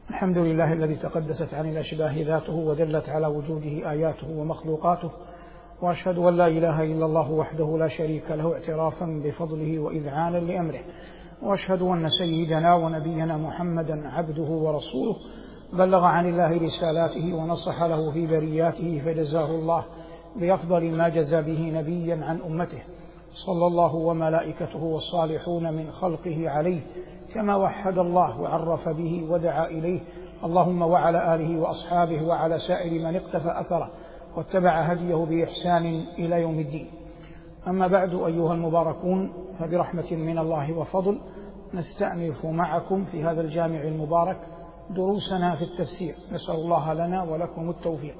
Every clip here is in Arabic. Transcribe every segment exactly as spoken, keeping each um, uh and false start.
الحمد لله الذي تقدست عن الأشباه ذاته ودلت على وجوده آياته ومخلوقاته، وأشهد أن لا إله إلا الله وحده لا شريك له اعترافا بفضله وإذعانا لأمره، وأشهد أن سيدنا ونبينا محمدا عبده ورسوله بلغ عن الله رسالاته ونصح له في برياته، فجزاه الله بأفضل ما جزى به نبيا عن أمته، صلى الله وملائكته والصالحون من خلقه عليه كما وحد الله وعرف به ودعا إليه، اللهم وعلى آله وأصحابه وعلى سائر من اقتفى أثره واتبع هديه بإحسان إلى يوم الدين. أما بعد، أيها المباركون، فبرحمة من الله وفضل نستأنف معكم في هذا الجامع المبارك دروسنا في التفسير، نسأل الله لنا ولكم التوفيق.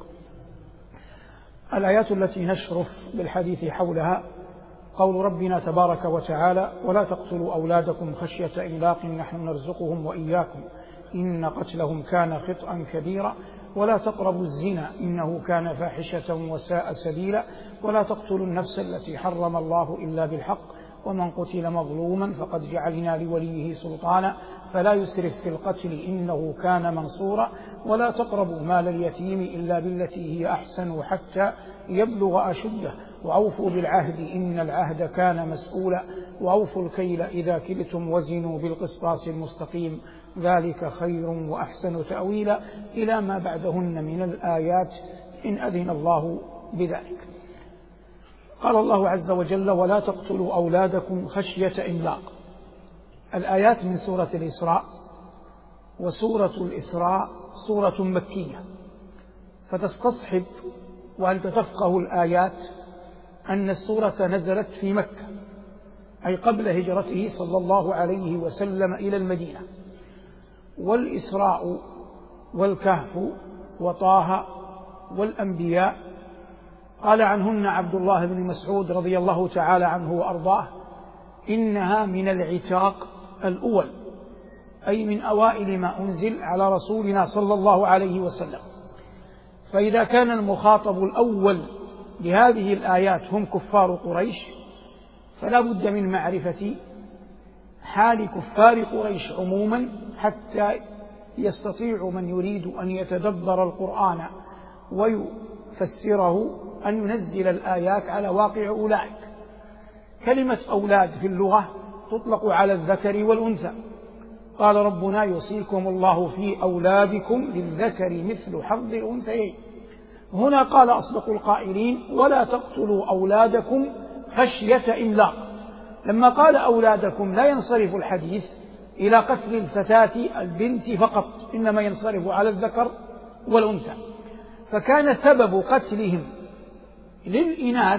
الآيات التي نشرف بالحديث حولها قول ربنا تبارك وتعالى: ولا تقتلوا أولادكم خشية إملاق نحن نرزقهم وإياكم إن قتلهم كان خطأ كبيرا، ولا تقربوا الزنا إنه كان فاحشة وساء سبيلا، ولا تقتلوا النفس التي حرم الله إلا بالحق، ومن قتل مظلوما فقد جعلنا لوليه سلطانا فلا يسرف في القتل إنه كان منصورا، ولا تقربوا مال اليتيم إلا بالتي هي أحسن حتى يبلغ أشده، وأوفوا بالعهد إن العهد كان مسؤولا، وأوفوا الكيل إذا كلتم وزنوا بالقسطاس المستقيم ذلك خير وأحسن تأويلا، إلى ما بعدهن من الآيات إن أذن الله بذلك. قال الله عز وجل: ولا تقتلوا أولادكم خشية إملاق. الآيات من سورة الإسراء، وسورة الإسراء سورة مكية، فتستصحب وأنت تفقه الآيات أن السورة نزلت في مكة، أي قبل هجرته صلى الله عليه وسلم إلى المدينة. والإسراء والكهف وطه والأنبياء قال عنهن عبد الله بن مسعود رضي الله تعالى عنه وأرضاه: إنها من العتاق الأول، أي من أوائل ما أنزل على رسولنا صلى الله عليه وسلم. فإذا كان المخاطب الأول بهذه الآيات هم كفار قريش، فلا بد من معرفة حال كفار قريش عموما حتى يستطيع من يريد أن يتدبر القرآن ويفسره أن ينزل الآيات على واقع أولئك. كلمة أولاد في اللغة تطلق على الذكر والأنثى، قال ربنا: يوصيكم الله في أولادكم للذكر مثل حظ الأنثيين. هنا قال أصدق القائلين: ولا تقتلوا أولادكم خشية إملاق. لما قال أولادكم لا ينصرف الحديث إلى قتل الفتاة البنت فقط، إنما ينصرف على الذكر والأنثى، فكان سبب قتلهم للإناث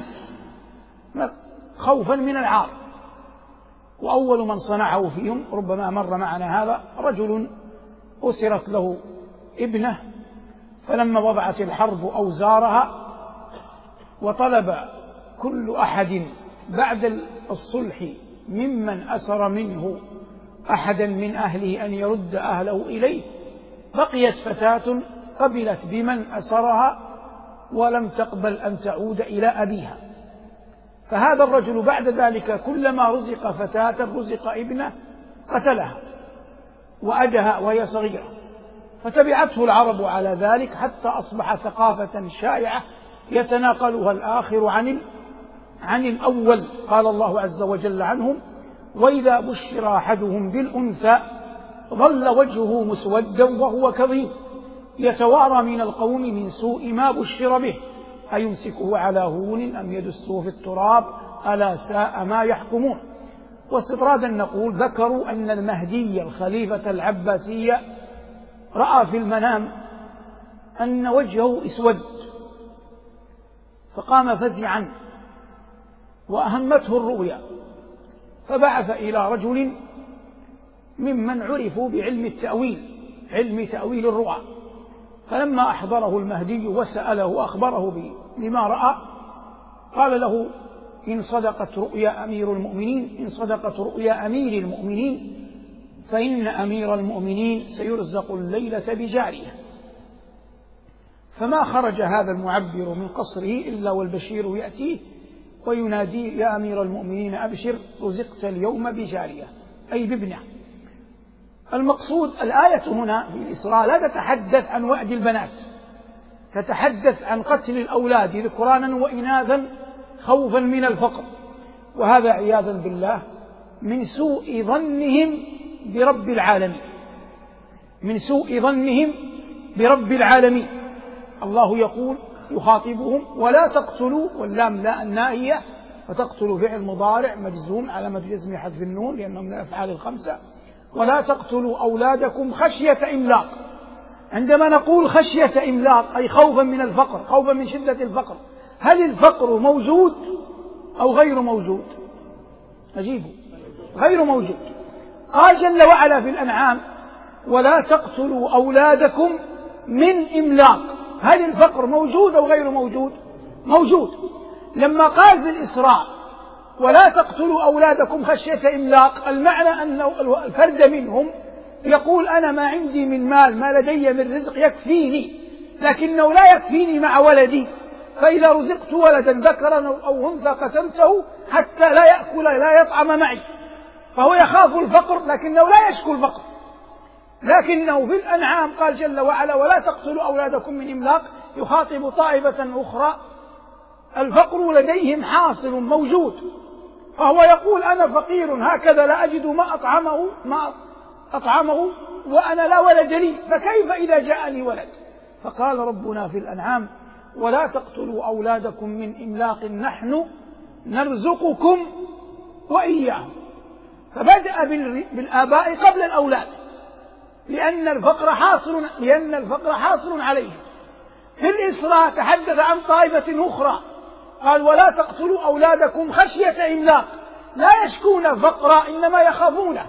خوفا من العار. وأول من صنعه فيهم ربما مر معنا هذا، رجل أسرت له ابنه، فلما وضعت الحرب أوزارها وطلب كل أحد بعد الصلح ممن أسر منه أحدا من أهله أن يرد أهله إليه، بقيت فتاة قبلت بمن أسرها ولم تقبل أن تعود إلى أبيها. فهذا الرجل بعد ذلك كلما رزق فتاة رزق ابنه قتلها وأدها وهي صغيرة، فتبعته العرب على ذلك حتى أصبح ثقافة شائعة يتناقلها الآخر عن عن الأول. قال الله عز وجل عنهم: وإذا بشر أحدهم بالأنثى ظل وجهه مسودا وهو كظيم يتوارى من القوم من سوء ما بشر به أيمسكه على هون أم يدسه في التراب ألا ساء ما يحكمون. واستطرادا نقول: ذكروا أن المهدي الخليفة العباسية رأى في المنام أن وجهه اسود، فقام فزعا وأهمته الرؤيا، فبعث إلى رجل ممن عرفوا بعلم التأويل، علم تأويل الرؤى، فلما أحضره المهدي وسأله وأخبره بما رأى قال له: إن صدقت رؤيا أمير المؤمنين إن صدقت رؤيا أمير المؤمنين فإن أمير المؤمنين سيرزق الليلة بجارية. فما خرج هذا المعبر من قصره إلا والبشير يأتيه ويناديه: يا أمير المؤمنين أبشر، رزقت اليوم بجارية، أي بابنه. المقصود الآية هنا في الإسراء لا تتحدث عن وعد البنات، تتحدث عن قتل الأولاد ذكرانا وإناثا خوفا من الفقر، وهذا عياذا بالله من سوء ظنهم برب العالمين، من سوء ظنهم برب العالمين. الله يقول يخاطبهم ولا تقتلوا، واللام لا الناهية، فتقتلوا فعل مضارع مجزوم علامة جزم حذف النون لأنه من الأفعال الخمسة. ولا تقتلوا أولادكم خشية إملاق. عندما نقول خشية إملاق أي خوفا من الفقر، خوفا من شدة الفقر، هل الفقر موجود أو غير موجود؟ أجيبوا، غير موجود. قال جل وعلا في الأنعام ولا تقتلوا أولادكم من إملاق، هل الفقر موجود أو غير موجود؟ موجود. لما قال في الإسراء ولا تقتلوا أولادكم خشية إملاق، المعنى أن الفرد منهم يقول أنا ما عندي من مال، ما لدي من رزق يكفيني، لكنه لا يكفيني مع ولدي، فإذا رزقت ولدا ذكرا أو أنثى قتلته حتى لا يأكل لا يطعم معي، فهو يخاف الفقر لكنه لا يشكو الفقر. لكنه في الأنعام قال جل وعلا ولا تقتلوا أولادكم من إملاق، يخاطب طائفة أخرى الفقر لديهم حاصل موجود، فهو يقول أنا فقير هكذا لا أجد ما أطعمه ما أطعمه وأنا لا ولد لي، فكيف إذا جاء لي ولد؟ فقال ربنا في الأنعام ولا تقتلوا أولادكم من إملاق نحن نرزقكم وإياهم، فبدأ بالآباء قبل الأولاد لأن الفقر حاصل لأن الفقر حاصل عليهم. في الإسراء تحدث عن طائفة أخرى قال ولا تقتلوا أولادكم خشية إملاق، لا يشكون الفقر إنما يخافونه،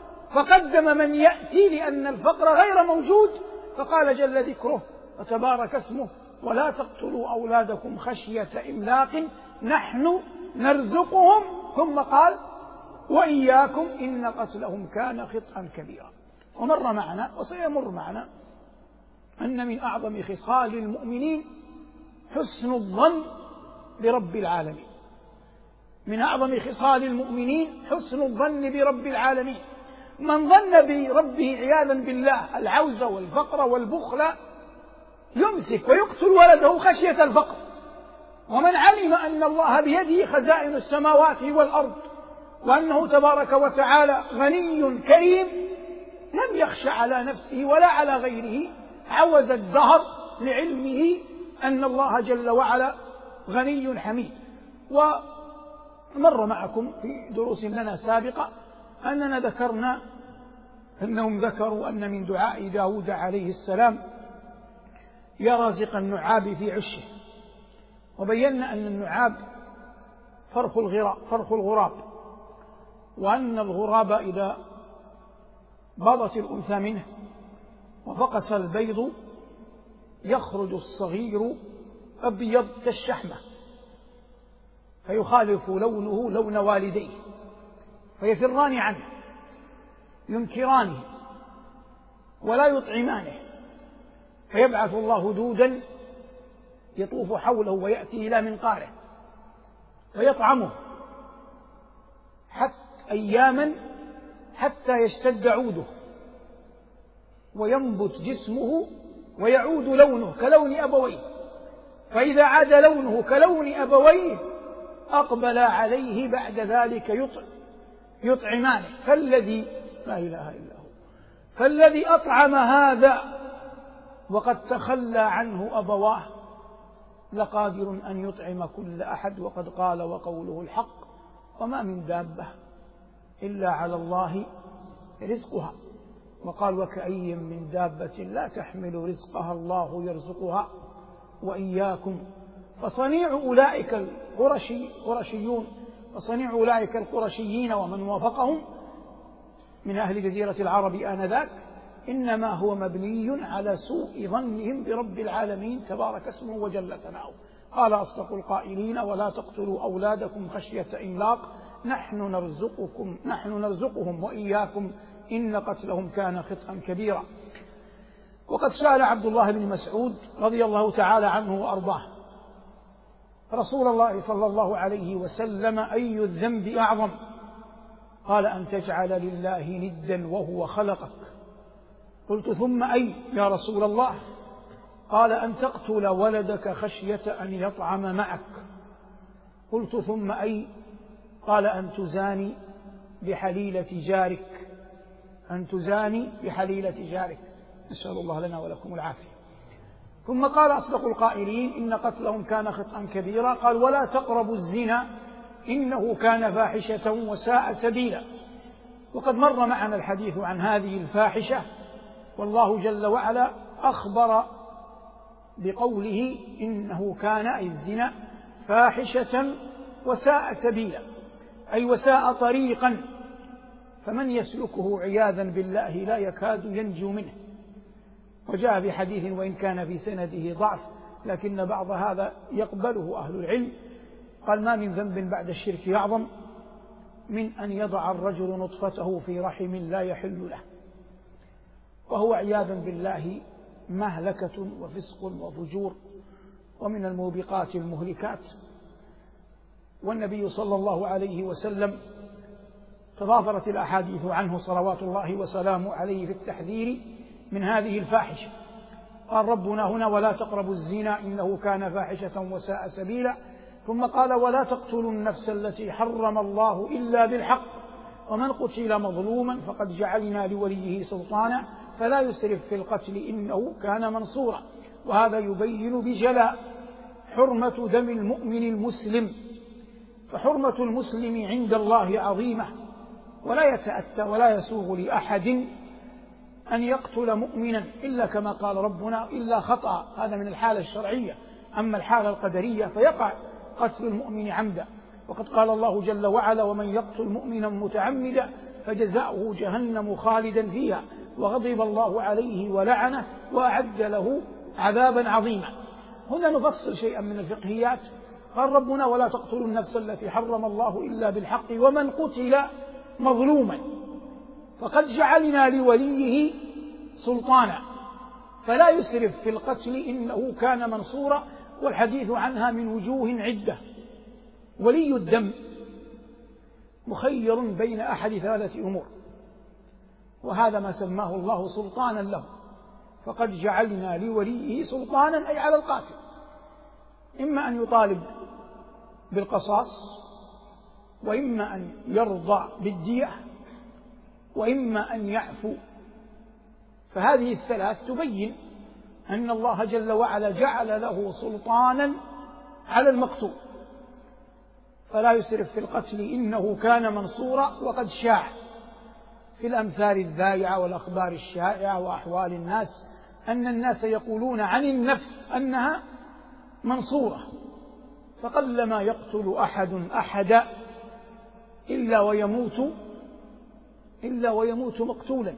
فقدم من يأتي لأن الفقر غير موجود، فقال جل ذكره وتبارك اسمه ولا تقتلوا أولادكم خشية إملاق نحن نرزقهم، ثم قال وإياكم إن قتلهم كان خطأ كبيرا. ومر معنا وسيمر معنا أن من أعظم خصال المؤمنين حسن الظن برب العالمين، من أعظم خصال المؤمنين حسن الظن برب العالمين. من ظن بربه عياذا بالله العوز والفقر والبخل يمسك ويقتل ولده خشية الفقر، ومن علم أن الله بيده خزائن السماوات والأرض وأنه تبارك وتعالى غني كريم لم يخش على نفسه ولا على غيره، عوز الدهر لعلمه أن الله جل وعلا غني حميد. ومر معكم في دروس لنا سابقة أننا ذكرنا أنهم ذكروا أن من دعاء داود عليه السلام يا رازق النعاب في عشه، وبينا أن النعاب فرخ الغراب, فرخ الغراب وأن الغراب إذا بضت الأنثى منه وفقس البيض يخرج الصغير أبيض كالشحمة فيخالف لونه لون والديه فيفران عنه ينكرانه ولا يطعمانه، فيبعث الله دودا يطوف حوله ويأتي إلى منقاره ويطعمه حتى أياما حتى يشتد عوده وينبت جسمه ويعود لونه كلون أبويه، فإذا عاد لونه كلون أبويه أقبل عليه بعد ذلك يطعمانه. فالذي لا إله إلا هو فالذي أطعم هذا وقد تخلى عنه أبواه لقادر أن يطعم كل أحد، وقد قال وقوله الحق وما من دابة إلا على الله رزقها، وقال وكأي من دابة لا تحمل رزقها الله يرزقها وإياكم. فصنيع أولئك القرشي قرشيون وصنيع أولئك القرشيين ومن وافقهم من أهل جزيرة العرب آنذاك إنما هو مبني على سوء ظنهم برب العالمين تبارك اسمه وجل ثناؤه. قال أصدق القائلين ولا تقتلوا أولادكم خشية إملاق نحن نرزقكم نحن نرزقهم وإياكم إن قتلهم كان خطأ كبيرا. وقد سأل عبد الله بن مسعود رضي الله تعالى عنه وأرضاه رسول الله صلى الله عليه وسلم أي الذنب أعظم؟ قال أن تجعل لله ندا وهو خلقك قلت ثم أي يا رسول الله؟ قال أن تقتل ولدك خشية أن يطعم معك. قلت ثم أي؟ قال أن تزاني بحليلة جارك، أن تزاني بحليلة جارك. نسأل الله لنا ولكم العافية. ثم قال أصدق القائلين إن قتلهم كان خطأ كبيرا، قال ولا تقربوا الزنا إنه كان فاحشة وساء سبيلا. وقد مر معنا الحديث عن هذه الفاحشة، والله جل وعلا أخبر بقوله إنه كان أي الزنا فاحشة وساء سبيلا، أي وساء طريقا، فمن يسلكه عياذا بالله لا يكاد ينجو منه. وجاء في حديث وإن كان في سنده ضعف لكن بعض هذا يقبله أهل العلم، قال ما من ذنب بعد الشرك أعظم من أن يضع الرجل نطفته في رحم لا يحل له، وهو عياذا بالله مهلكة وفسق وفجور ومن الموبقات المهلكات. والنبي صلى الله عليه وسلم تضافرت الأحاديث عنه صلوات الله وسلامه عليه في التحذير من هذه الفاحشة. قال ربنا هنا ولا تقربوا الزنا إنه كان فاحشة وساء سبيلا، ثم قال ولا تقتلوا النفس التي حرم الله إلا بالحق ومن قتل مظلوما فقد جعلنا لوليه سلطانا فلا يسرف في القتل إنه كان منصورا. وهذا يبين بجلاء حرمة دم المؤمن المسلم، فحرمة المسلم عند الله عظيمة، ولا يتأتى ولا يسوغ لأحد أن يقتل مؤمنا إلا كما قال ربنا إلا خطأ، هذا من الحالة الشرعية. أما الحالة القدرية فيقع قتل المؤمن عمدا، وقد قال الله جل وعلا ومن يقتل مؤمنا متعمدا فجزاؤه جهنم خالدا فيها وغضب الله عليه ولعنه وأعد له عذابا عظيما. هنا نفصل شيئا من الفقهيات. قال ربنا ولا تقتلوا النفس التي حرم الله إلا بالحق ومن قتل مظلوما فقد جعلنا لوليه سلطانا فلا يسرف في القتل إنه كان منصورا. والحديث عنها من وجوه عدة. ولي الدم مخير بين أحد ثلاثة أمور، وهذا ما سماه الله سلطانا له، فقد جعلنا لوليه سلطانا أي على القاتل، إما أن يطالب بالقصاص، وإما أن يرضى بالدية، وإما أن يعفو. فهذه الثلاث تبين أن الله جل وعلا جعل له سلطانا على المقتول، فلا يسرف في القتل إنه كان منصورا. وقد شاع في الأمثال الذائعة والأخبار الشائعة وأحوال الناس أن الناس يقولون عن النفس أنها منصورة، فقلما يقتل أحد أحدا إلا ويموت إلا ويموت مقتولا،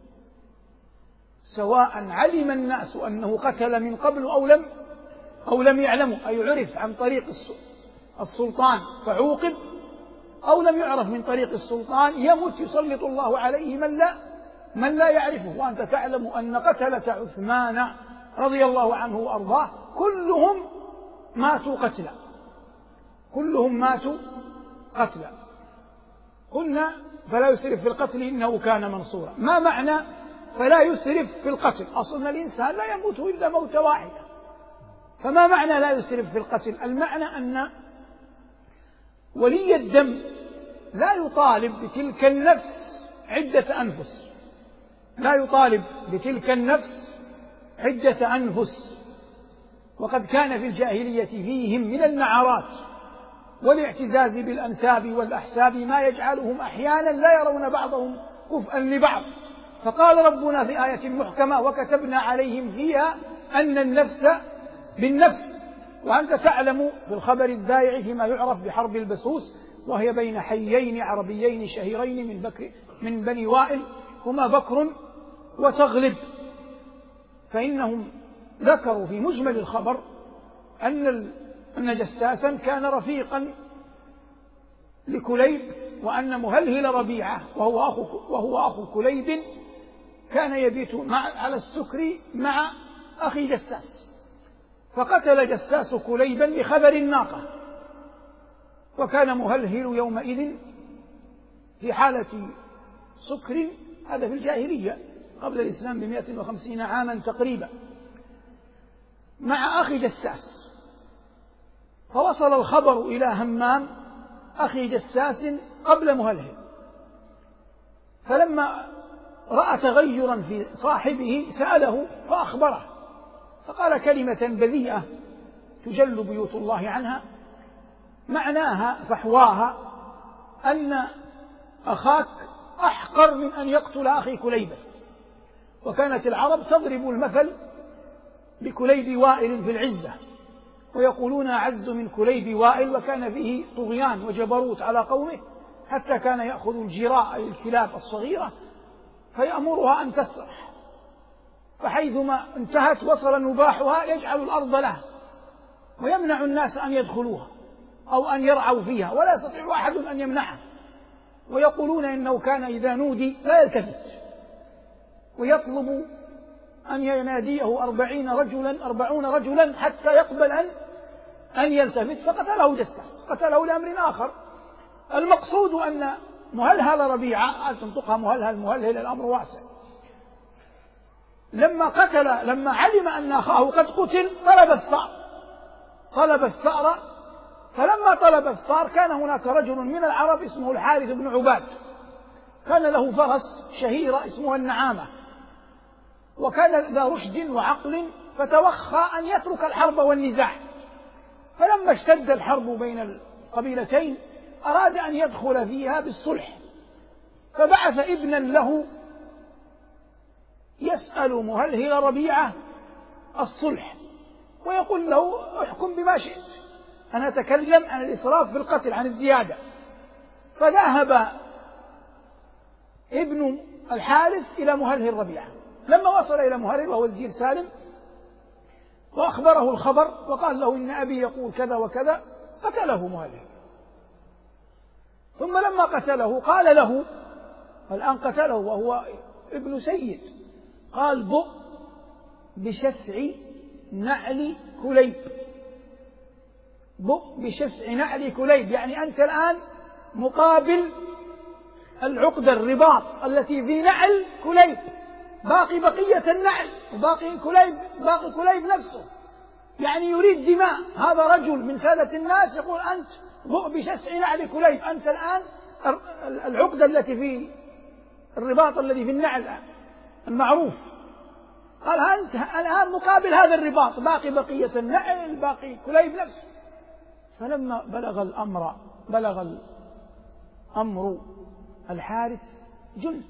سواء علم الناس أنه قتل من قبل أو لم أو لم يعلموا، أي عرف عن طريق السلطان فعوقب، أو لم يعرف من طريق السلطان يموت يسلط الله عليه من لا من لا يعرفه. وأنت تعلم أن قتلة عثمان رضي الله عنه وأرضاه كلهم ماتوا قتلا، كلهم ماتوا قتلا. قلنا فلا يسرف في القتل إنه كان منصورا. ما معنى فلا يسرف في القتل؟ أصلا الإنسان لا يموت إلا موت واحدة، فما معنى لا يسرف في القتل؟ المعنى أن ولي الدم لا يطالب بتلك النفس عدة أنفس، لا يطالب بتلك النفس عدة أنفس. وقد كان في الجاهلية فيهم من النعرات والاعتزاز بالأنساب والأحساب ما يجعلهم أحيانا لا يرون بعضهم كفءا لبعض. فقال ربنا في آية محكمة وكتبنا عليهم فيها أن النفس بالنفس. وأنت تعلم في الخبر الذائع فيما يعرف بحرب البسوس، وهي بين حيين عربيين شهيرين من بكر من بني وائل هما بكر وتغلب، فإنهم ذكروا في مجمل الخبر أن أن جساسا كان رفيقا لكليب، وأن مهلهل ربيعة وهو أخو وهو أخو كليب كان يبيت مع على السكر مع أخي جساس، فقتل جساس كليبا بخبر الناقة، وكان مهلهل يومئذ في حالة سكر، هذا في الجاهلية، قبل الإسلام بمئة وخمسين عاما تقريبا مع أخي جساس، فوصل الخبر إلى همام أخي جساس قبل مهلهل، فلما رأى تغيرا في صاحبه سأله فأخبره، فقال كلمة بذيئة تجل بيوت الله عنها، معناها فحواها أن أخاك أحقر من أن يقتل أخي كليبا. وكانت العرب تضرب المثل بكليب وائل في العزة، ويقولون أعز من كليب وائل، وكان فيه طغيان وجبروت على قومه، حتى كان يأخذ الجراء أي الكلاب الصغيرة فيأمرها أن تسرح، فحيثما انتهت وصل نباحها يجعل الأرض لها ويمنع الناس أن يدخلوها أو أن يرعوا فيها، ولا يستطيع أحد أن يمنعها. ويقولون إنه كان إذا نودي لا يلتفت، ويطلب أن يناديه أربعين رجلا أربعون رجلا حتى يقبل أن أن يلتفت، فقتله جساس، قتله لأمر آخر. المقصود أن مهلهل ربيعة، تنطقها مهلهل مهلهل الأمر واسع، لما قتل لما علم أن أخاه قد قتل طلب الثأر طلب الثأر فلما طلب الثأر كان هناك رجل من العرب اسمه الحارث بن عباد، كان له فرس شهيرة اسمها النعامة، وكان ذا رشد وعقل، فتوخى أن يترك الحرب والنزاع. فلما اشتد الحرب بين القبيلتين أراد أن يدخل فيها بالصلح، فبعث ابنا له يسأل مهلهل ربيعة الصلح ويقول له احكم بما شئت، أنا أتكلم عن الإسراف في القتل، عن الزيادة. فذهب ابن الحارث إلى مهلهل ربيعة، لما وصل إلى مهلهل وهو الزير سالم وأخبره الخبر وقال له إن أبي يقول كذا وكذا، قتله مهلهل. ثم لما قتله قال له، الآن قتله وهو ابن سيد، قال بؤ بشسع نعل كليب، بؤ بشسع نعل كليب، يعني أنت الآن مقابل العقدة الرباط التي في نعل كليب، باقي بقية النعل وباقي كليب، باقي كليب نفسه، يعني يريد دماء. هذا رجل من سادة الناس يقول أنت بؤ بشسع نعل كليب، أنت الآن العقدة التي في الرباط الذي في النعل المعروف، قال أنت الآن مقابل هذا الرباط، باقي بقية النعل، باقي كليب نفسه. فلما بلغ الأمر بلغ الأمر الحارث جن،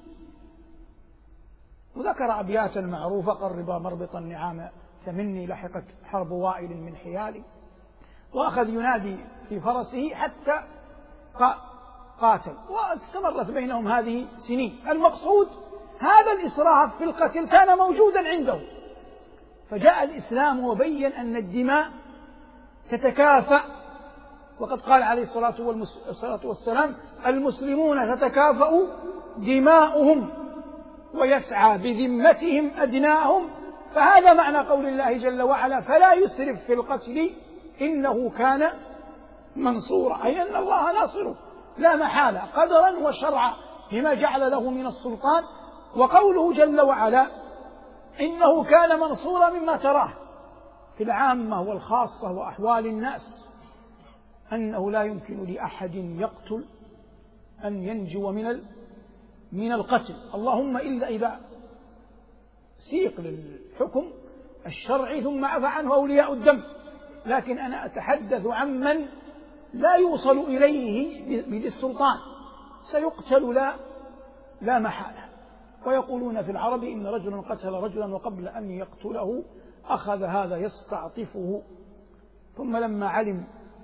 وذكر أبياتا معروفة: قربا مربط النعام فمني لحقت حرب وائل من حيالي، وأخذ ينادي في فرسه حتى قاتل، واستمرت بينهم هذه سنين. المقصود هذا الإسراف في القتل كان موجودا عنده، فجاء الإسلام وبين أن الدماء تتكافأ، وقد قال عليه الصلاة والسلام: المسلمون تتكافأ دماؤهم ويسعى بذمتهم أدناهم. فهذا معنى قول الله جل وعلا: فلا يسرف في القتل إنه كان منصورا، أي أن الله ناصره لا محالة قدرا وشرعا بما جعل له من السلطان. وقوله جل وعلا: إنه كان منصورا مما تراه في العامة والخاصة وأحوال الناس، أنه لا يمكن لأحد يقتل أن ينجو من من القتل، اللهم إلا إذا سيق للحكم الشرعي ثم عفى عنه أولياء الدم. لكن أنا أتحدث عمن لا يوصل إليه بذي السلطان، سيقتل لا لا محالة. ويقولون في العرب: إن رجلا قتل رجلا وقبل أن يقتله أخذ هذا يستعطفه، ثم لما علم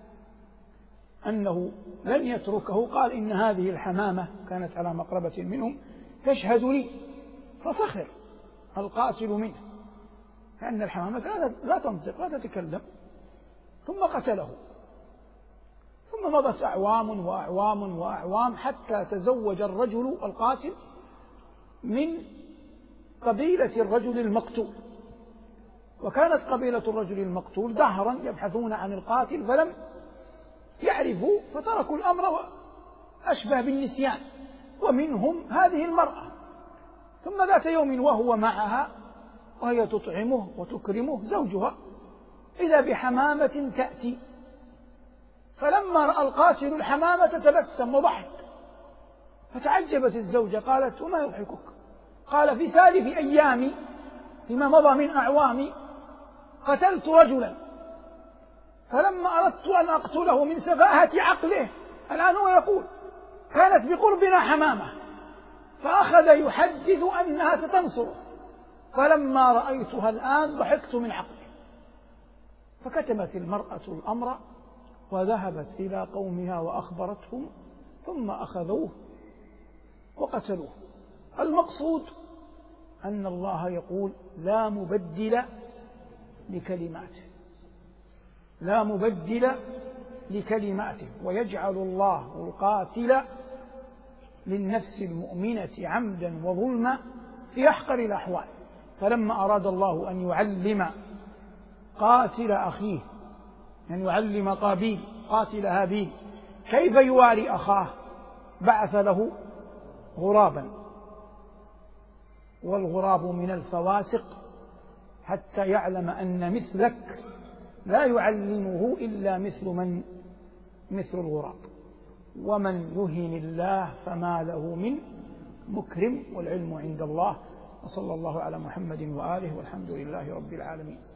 أنه لن يتركه قال: إن هذه الحمامة كانت على مقربة منهم تشهد لي، فسخر القاتل منه، لأن الحمامة لا تنطق لا تتكلم، ثم قتله. ثم مضت أعوام وأعوام وأعوام حتى تزوج الرجل القاتل من قبيلة الرجل المقتول، وكانت قبيلة الرجل المقتول دهرا يبحثون عن القاتل فلم يعرفوا، فتركوا الأمر أشبه بالنسيان، ومنهم هذه المرأة. ثم ذات يوم وهو معها وهي تطعمه وتكرمه زوجها، إذا بحمامة تأتي، فلما رأى القاتل الحمامة تبسم وضحك، فتعجبت الزوجة قالت: وما يضحكك؟ قال: في سالف أيامي فيما مضى من أعوامي قتلت رجلا، فلما أردت أن أقتله من سفاهة عقله، الآن هو يقول كانت بقربنا حمامة، فأخذ يحدث أنها ستنصره، فلما رأيتها الآن ضحكت من عقله. فكتمت المرأة الأمر وذهبت إلى قومها وأخبرتهم، ثم أخذوه وقتلوه. المقصود أن الله يقول: لا مبدل لكلماته، لا مبدل لكلماته، ويجعل الله القاتل للنفس المؤمنة عمدا وظلما في أحقر الأحوال. فلما أراد الله أن يعلم قاتل أخيه، أن يعلم قابيل قاتل هابيل كيف يواري أخاه، بعث له غرابا، والغراب من الفواسق، حتى يعلم أن مثلك لا يعلمه إلا مثل من مثل الغراب، ومن يهن الله فما له من مكرم، والعلم عند الله. وصلى الله على محمد وآله، والحمد لله رب العالمين.